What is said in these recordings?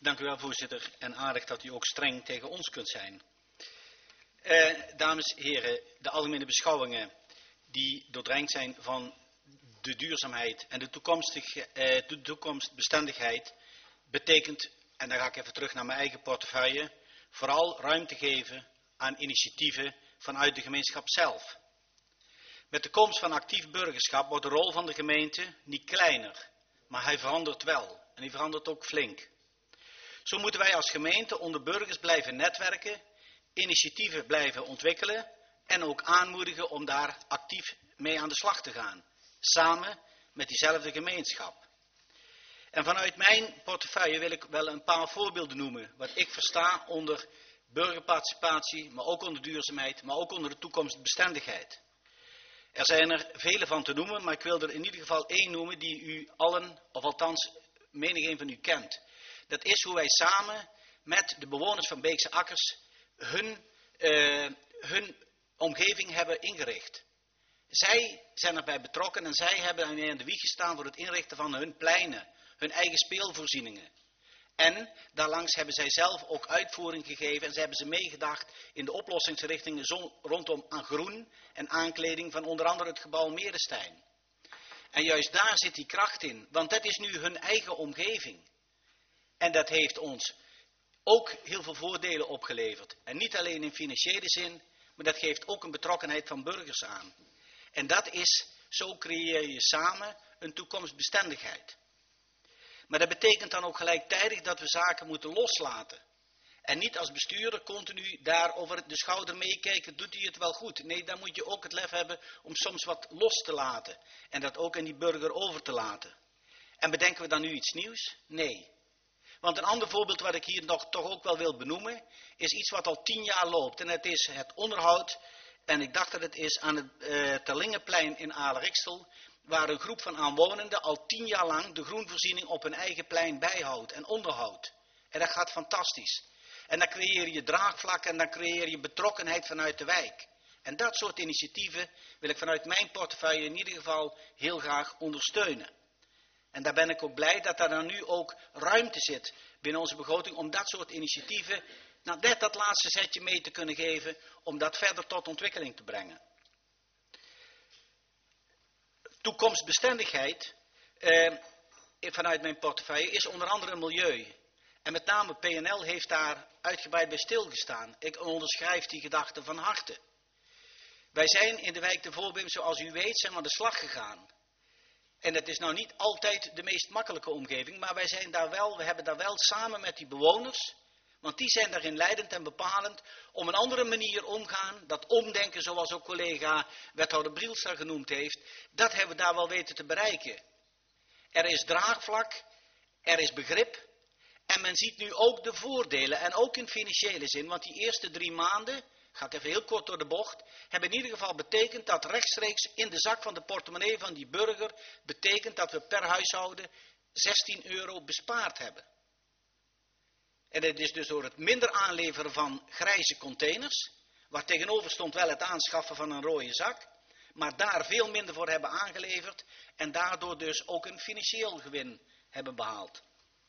Dank u wel, voorzitter. En aardig dat u ook streng tegen ons kunt zijn. Dames en heren, de algemene beschouwingen die doordrenkt zijn van de duurzaamheid en de toekomstbestendigheid betekent, en dan ga ik even terug naar mijn eigen portefeuille, vooral ruimte geven aan initiatieven vanuit de gemeenschap zelf. Met de komst van actief burgerschap wordt de rol van de gemeente niet kleiner, maar hij verandert wel. En die verandert ook flink. Zo moeten wij als gemeente onder burgers blijven netwerken, initiatieven blijven ontwikkelen en ook aanmoedigen om daar actief mee aan de slag te gaan. Samen met diezelfde gemeenschap. En vanuit mijn portefeuille wil ik wel een paar voorbeelden noemen. Wat ik versta onder burgerparticipatie, maar ook onder duurzaamheid, maar ook onder de toekomstbestendigheid. Er zijn er vele van te noemen, maar ik wil er in ieder geval één noemen die u allen, of althans menigeen van u kent. Dat is hoe wij samen met de bewoners van Beekse Akkers hun omgeving hebben ingericht. Zij zijn erbij betrokken en zij hebben aan de wieg gestaan voor het inrichten van hun pleinen, hun eigen speelvoorzieningen. En daarlangs hebben zij zelf ook uitvoering gegeven en ze hebben ze meegedacht in de oplossingsrichtingen rondom aan groen en aankleding van onder andere het gebouw Merenstein. En juist daar zit die kracht in, want dat is nu hun eigen omgeving. En dat heeft ons ook heel veel voordelen opgeleverd. En niet alleen in financiële zin, maar dat geeft ook een betrokkenheid van burgers aan. En dat is, zo creëer je samen een toekomstbestendigheid. Maar dat betekent dan ook gelijktijdig dat we zaken moeten loslaten. En niet als bestuurder continu daar over de schouder meekijken, doet hij het wel goed. Nee, dan moet je ook het lef hebben om soms wat los te laten. En dat ook aan die burger over te laten. En bedenken we dan nu iets nieuws? Nee. Want een ander voorbeeld wat ik hier nog toch ook wel wil benoemen, is iets wat al 10 jaar loopt. En het is het onderhoud, en ik dacht dat het is aan het Terlingenplein in Aleriksel, waar een groep van aanwonenden al 10 jaar lang de groenvoorziening op hun eigen plein bijhoudt en onderhoudt. En dat gaat fantastisch. En dan creëer je draagvlak en dan creëer je betrokkenheid vanuit de wijk. En dat soort initiatieven wil ik vanuit mijn portefeuille in ieder geval heel graag ondersteunen. En daar ben ik ook blij dat daar dan nu ook ruimte zit binnen onze begroting om dat soort initiatieven, nou net dat laatste zetje mee te kunnen geven, om dat verder tot ontwikkeling te brengen. Toekomstbestendigheid vanuit mijn portefeuille is onder andere milieu. En met name PNL heeft daar uitgebreid bij stilgestaan. Ik onderschrijf die gedachte van harte. Wij zijn in de wijk de Voorbeem, zoals u weet, zijn we aan de slag gegaan. En het is nou niet altijd de meest makkelijke omgeving, maar we hebben daar wel samen met die bewoners, want die zijn daarin leidend en bepalend, om een andere manier omgaan, dat omdenken zoals ook collega wethouder Brielstra genoemd heeft, dat hebben we daar wel weten te bereiken. Er is draagvlak, er is begrip en men ziet nu ook de voordelen en ook in financiële zin, want die eerste 3 maanden, ga ik even heel kort door de bocht, hebben in ieder geval betekend dat rechtstreeks in de zak van de portemonnee van die burger, betekent dat we per huishouden €16 bespaard hebben. En het is dus door het minder aanleveren van grijze containers, waar tegenover stond wel het aanschaffen van een rode zak, maar daar veel minder voor hebben aangeleverd en daardoor dus ook een financieel gewin hebben behaald.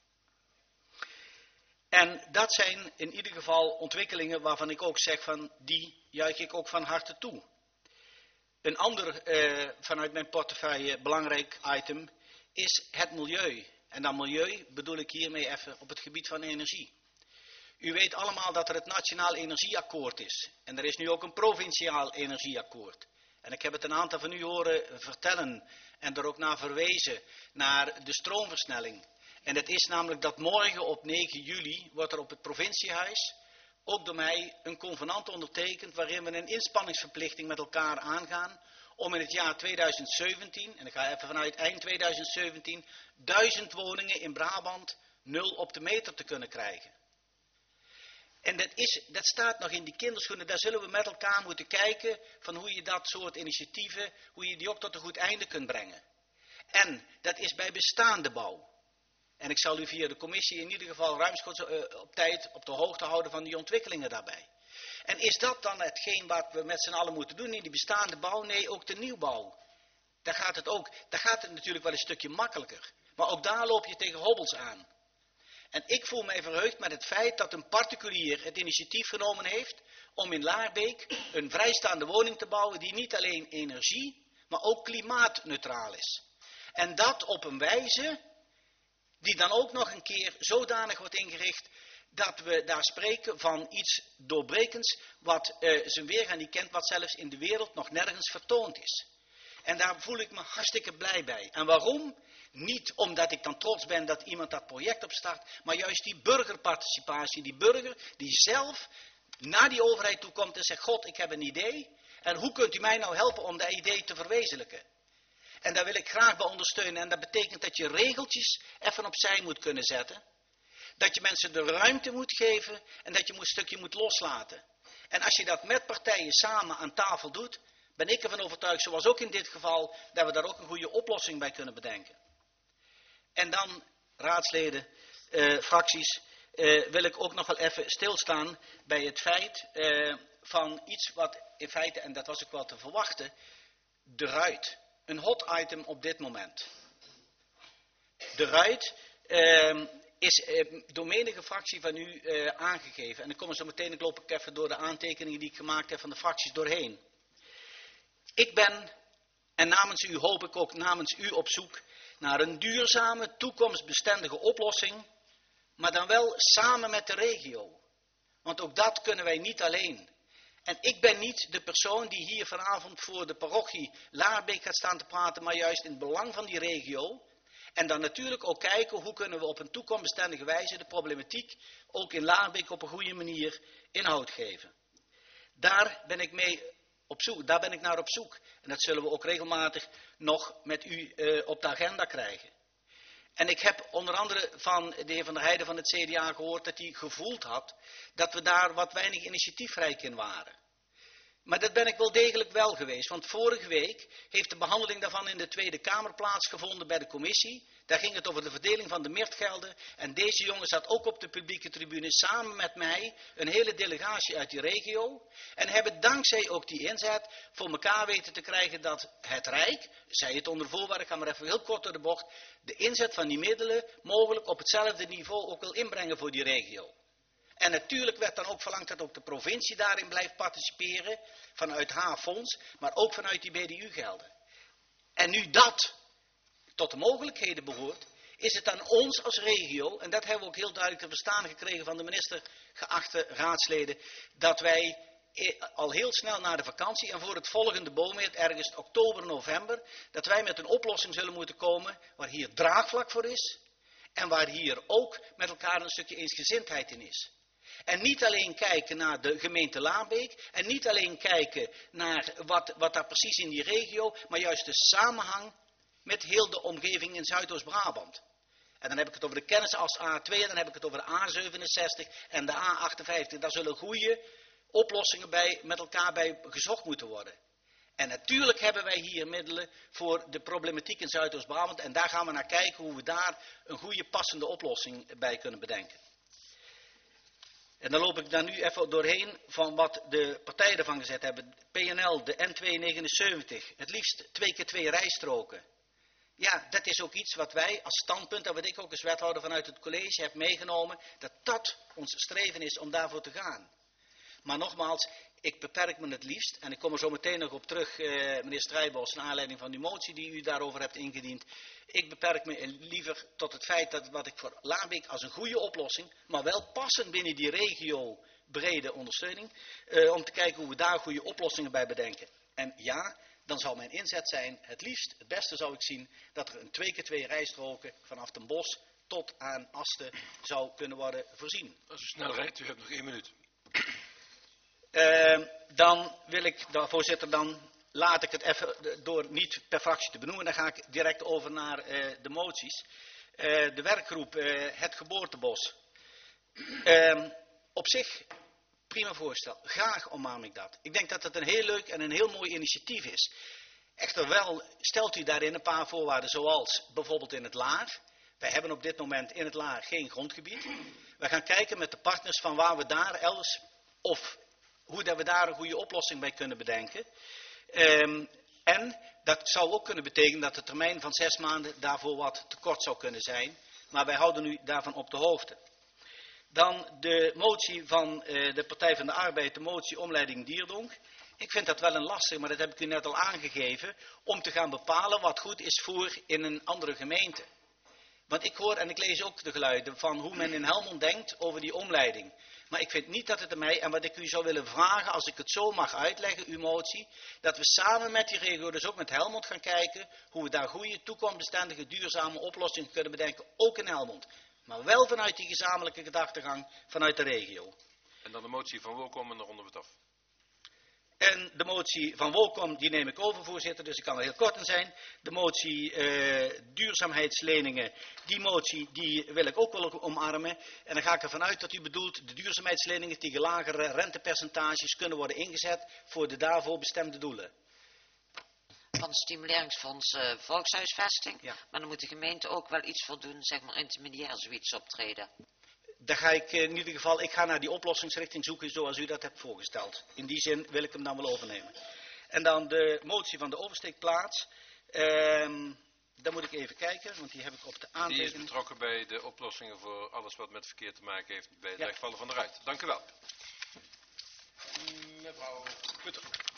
En dat zijn in ieder geval ontwikkelingen waarvan ik ook zeg van die juich ik ook van harte toe. Een ander vanuit mijn portefeuille belangrijk item is het milieu. En dan milieu bedoel ik hiermee even op het gebied van energie. U weet allemaal dat er het Nationaal Energieakkoord is. En er is nu ook een Provinciaal Energieakkoord. En ik heb het een aantal van u horen vertellen en er ook naar verwezen, naar de stroomversnelling. En het is namelijk dat morgen op 9 juli wordt er op het provinciehuis ook door mij een convenant ondertekend waarin we een inspanningsverplichting met elkaar aangaan om in het jaar 2017, en ik ga even vanuit eind 2017, 1000 woningen in Brabant 0 op de meter te kunnen krijgen. En dat staat nog in die kinderschoenen, daar zullen we met elkaar moeten kijken van hoe je dat soort initiatieven, hoe je die ook tot een goed einde kunt brengen. En dat is bij bestaande bouw. En ik zal u via de commissie in ieder geval ruimschoots op tijd op de hoogte houden van die ontwikkelingen daarbij. En is dat dan hetgeen wat we met z'n allen moeten doen in die bestaande bouw? Nee, ook de nieuwbouw. Daar gaat het natuurlijk wel een stukje makkelijker. Maar ook daar loop je tegen hobbels aan. En ik voel mij verheugd met het feit dat een particulier het initiatief genomen heeft om in Laarbeek een vrijstaande woning te bouwen die niet alleen energie, maar ook klimaatneutraal is. En dat op een wijze die dan ook nog een keer zodanig wordt ingericht dat we daar spreken van iets doorbrekends wat zijn weerga niet kent, wat zelfs in de wereld nog nergens vertoond is. En daar voel ik me hartstikke blij bij. En waarom? Niet omdat ik dan trots ben dat iemand dat project opstart, maar juist die burgerparticipatie, die burger die zelf naar die overheid toe komt en zegt, God, ik heb een idee en hoe kunt u mij nou helpen om dat idee te verwezenlijken? En daar wil ik graag bij ondersteunen en dat betekent dat je regeltjes even opzij moet kunnen zetten. Dat je mensen de ruimte moet geven en dat je een stukje moet loslaten. En als je dat met partijen samen aan tafel doet, ben ik ervan overtuigd, zoals ook in dit geval, dat we daar ook een goede oplossing bij kunnen bedenken. En dan, raadsleden, fracties, wil ik ook nog wel even stilstaan bij het feit van iets wat in feite, en dat was ook wel te verwachten, de ruit. Een hot item op dit moment. De ruit is door menige fractie van u aangegeven. En ik kom er zo meteen, ik loop ook even door de aantekeningen die ik gemaakt heb van de fracties doorheen. Ik ben, en namens u hoop ik ook namens u op zoek naar een duurzame, toekomstbestendige oplossing, maar dan wel samen met de regio. Want ook dat kunnen wij niet alleen. En ik ben niet de persoon die hier vanavond voor de parochie Laarbeek gaat staan te praten, maar juist in het belang van die regio. En dan natuurlijk ook kijken hoe kunnen we op een toekomstbestendige wijze de problematiek ook in Laarbeek op een goede manier inhoud geven. Daar ben ik naar op zoek. En dat zullen we ook regelmatig nog met u op de agenda krijgen. En ik heb onder andere van de heer Van der Heijden van het CDA gehoord dat hij gevoeld had dat we daar wat weinig initiatiefrijk in waren. Maar dat ben ik wel degelijk wel geweest, want vorige week heeft de behandeling daarvan in de Tweede Kamer plaatsgevonden bij de commissie. Daar ging het over de verdeling van de MIRT-gelden en deze jongen zat ook op de publieke tribune samen met mij, een hele delegatie uit die regio. En hebben dankzij ook die inzet voor elkaar weten te krijgen dat het Rijk, zei het onder voorwaarde, ik ga maar even heel kort door de bocht, de inzet van die middelen mogelijk op hetzelfde niveau ook wil inbrengen voor die regio. En natuurlijk werd dan ook verlangd dat ook de provincie daarin blijft participeren, vanuit haar fonds, maar ook vanuit die BDU-gelden. En nu dat tot de mogelijkheden behoort, is het aan ons als regio, en dat hebben we ook heel duidelijk te verstaan gekregen van de minister, geachte raadsleden, dat wij al heel snel na de vakantie en voor het volgende boomweer, ergens oktober, november, dat wij met een oplossing zullen moeten komen waar hier draagvlak voor is en waar hier ook met elkaar een stukje eensgezindheid in is. En niet alleen kijken naar de gemeente Laarbeek en niet alleen kijken naar wat daar precies in die regio, maar juist de samenhang met heel de omgeving in Zuidoost-Brabant. En dan heb ik het over de kennisas A2 en dan heb ik het over de A67 en de A58. Daar zullen goede oplossingen met elkaar bij gezocht moeten worden. En natuurlijk hebben wij hier middelen voor de problematiek in Zuidoost-Brabant en daar gaan we naar kijken hoe we daar een goede passende oplossing bij kunnen bedenken. En dan loop ik daar nu even doorheen van wat de partijen ervan gezet hebben. PNL, de N279, het liefst 2 keer 2 rijstroken. Ja, dat is ook iets wat wij als standpunt, en wat ik ook als wethouder vanuit het college heb meegenomen, dat dat ons streven is om daarvoor te gaan. Maar nogmaals, ik beperk me het liefst, en ik kom er zo meteen nog op terug, meneer Strijbos, naar aanleiding van die motie die u daarover hebt ingediend. Ik beperk me liever tot het feit dat wat ik voor Laarbeek als een goede oplossing, maar wel passend binnen die regio brede ondersteuning, om te kijken hoe we daar goede oplossingen bij bedenken. En ja, dan zal mijn inzet zijn, het liefst, het beste zou ik zien, dat er een 2 keer 2 rijstroken vanaf Den Bosch tot aan Asten zou kunnen worden voorzien. Als u snel rijdt, u hebt nog 1 minuut. Dan wil ik, voorzitter, dan laat ik het even door niet per fractie te benoemen. Dan ga ik direct over naar de moties. De werkgroep Het Geboortebos. Op zich prima voorstel. Graag omarm ik dat. Ik denk dat het een heel leuk en een heel mooi initiatief is. Echter wel stelt u daarin een paar voorwaarden zoals bijvoorbeeld in het Laar. Wij hebben op dit moment in het Laar geen grondgebied. We gaan kijken met de partners van waar we daar elders of hoe dat we daar een goede oplossing bij kunnen bedenken. En dat zou ook kunnen betekenen dat de termijn van 6 maanden daarvoor wat te kort zou kunnen zijn. maar wij houden u daarvan op de hoogte. Dan de motie van de Partij van de Arbeid, de motie omleiding Dierdonk. Ik vind dat wel een lastig, maar dat heb ik u net al aangegeven, om te gaan bepalen wat goed is voor in een andere gemeente. Want ik hoor en ik lees ook de geluiden van hoe men in Helmond denkt over die omleiding. Maar ik vind niet dat het aan mij, en wat ik u zou willen vragen, als ik het zo mag uitleggen, uw motie, dat we samen met die regio, dus ook met Helmond, gaan kijken hoe we daar goede, toekomstbestendige, duurzame oplossingen kunnen bedenken, ook in Helmond. Maar wel vanuit die gezamenlijke gedachtegang vanuit de regio. En dan de motie van Wolkom en dan ronden we het af. En de motie van Wolkom, die neem ik over, voorzitter, dus ik kan er heel kort in zijn. De motie duurzaamheidsleningen, die motie die wil ik ook wel omarmen. En dan ga ik ervan uit dat u bedoelt de duurzaamheidsleningen tegen lagere rentepercentages kunnen worden ingezet voor de daarvoor bestemde doelen. Van het stimuleringsfonds volkshuisvesting. Ja. Maar dan moet de gemeente ook wel iets voor doen, zeg maar intermediair zoiets optreden. Daar ga ik in ieder geval, ik ga naar die oplossingsrichting zoeken zoals u dat hebt voorgesteld. In die zin wil ik hem dan wel overnemen. En dan de motie van de oversteekplaats. Daar moet ik even kijken, want die heb ik op de aantekening. Die is betrokken bij de oplossingen voor alles wat met verkeer te maken heeft bij het Ja. wegvallen van de ruit. Dank u wel. Mevrouw Putter.